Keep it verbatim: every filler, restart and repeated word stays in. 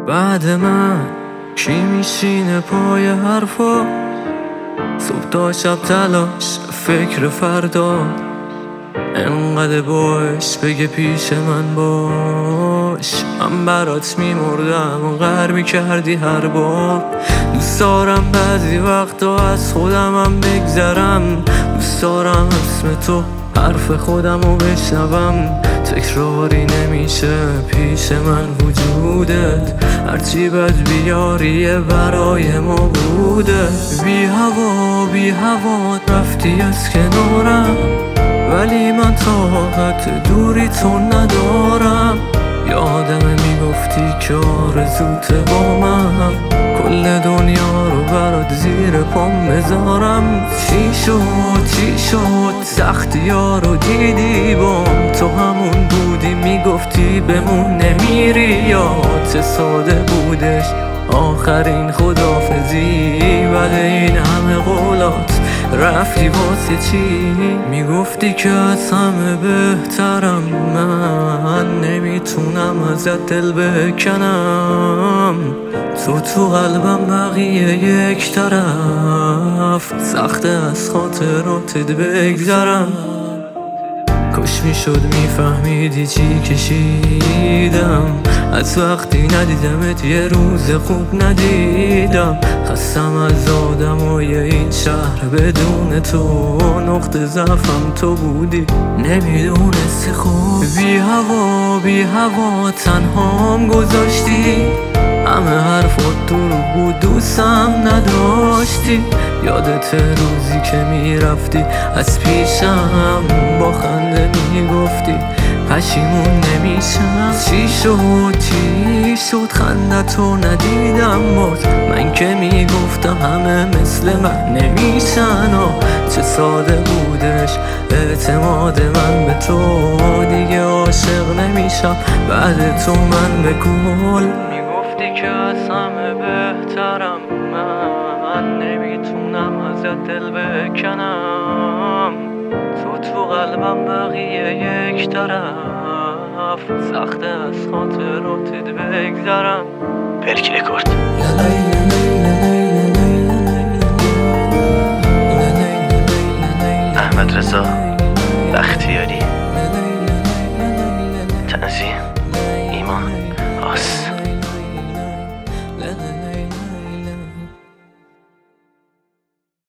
بعد من کی میشینه پای حرفا؟ صبح تا شب تلاش فکر فردا، انقدر باش بگه پیش من باش. من برات میمردم و غر میکردی هر بار. دوست دارم بعضی وقتا از خودمم بگذرم، دوست دارم اسم تو حرف خودمو بشنوم. تکراری نمیشه پیش من وجودت، هرچی بد بیاریه برای ما بوده. بی هوا بی هوا رفتی از کنارم، ولی من طاقت دوری تو ندارم. یادمه میگفتی که آرزوت با من، کل دنیا رو برات زیر پام بذارم. چی شد چی شد سختی ها رو دیدی بام، تو همون بودی میگفتی بمون نمیری. یا چه ساده بودش آخرین خدافزی، بعد این همه قولات رفتی واسه چی؟ میگفتی که از همه بهترم، من نمیتونم ازت دل بکنم. تو تو قلبم بقیه یک طرف، سخته از خاطراتت بگذرم. کاش میشد میفهمیدی چی کشیدم، از وقتی ندیدمت یه روز خوب ندیدم. خستم از آدمای این شهر بدون تو، نقطه ضعفم تو بودی نمیدونستی خوب. بی هوا بی هوا تنهام گذاشتی، همه حرفات دروغ بود دوستم نداشتی. یادت روزی که میرفتی از پیشم، با خنده میگفتی پشیمون نمیشم. چی شد چی شد خندتو ندیدم باز، من که میگفتم همه مثل من نمیشن. و چه ساده بودش اعتماد من به تو، دیگه عاشق نمیشم بعد تو من به کل. میگفتی که از همه بهترم، من نمیتونم ازت دل بکنم. تو تو قلبم بقیه یک طرف، سخته از خاطراتت بگذرم. پرک رکورد. احمد رضا بختیاری. تنظیم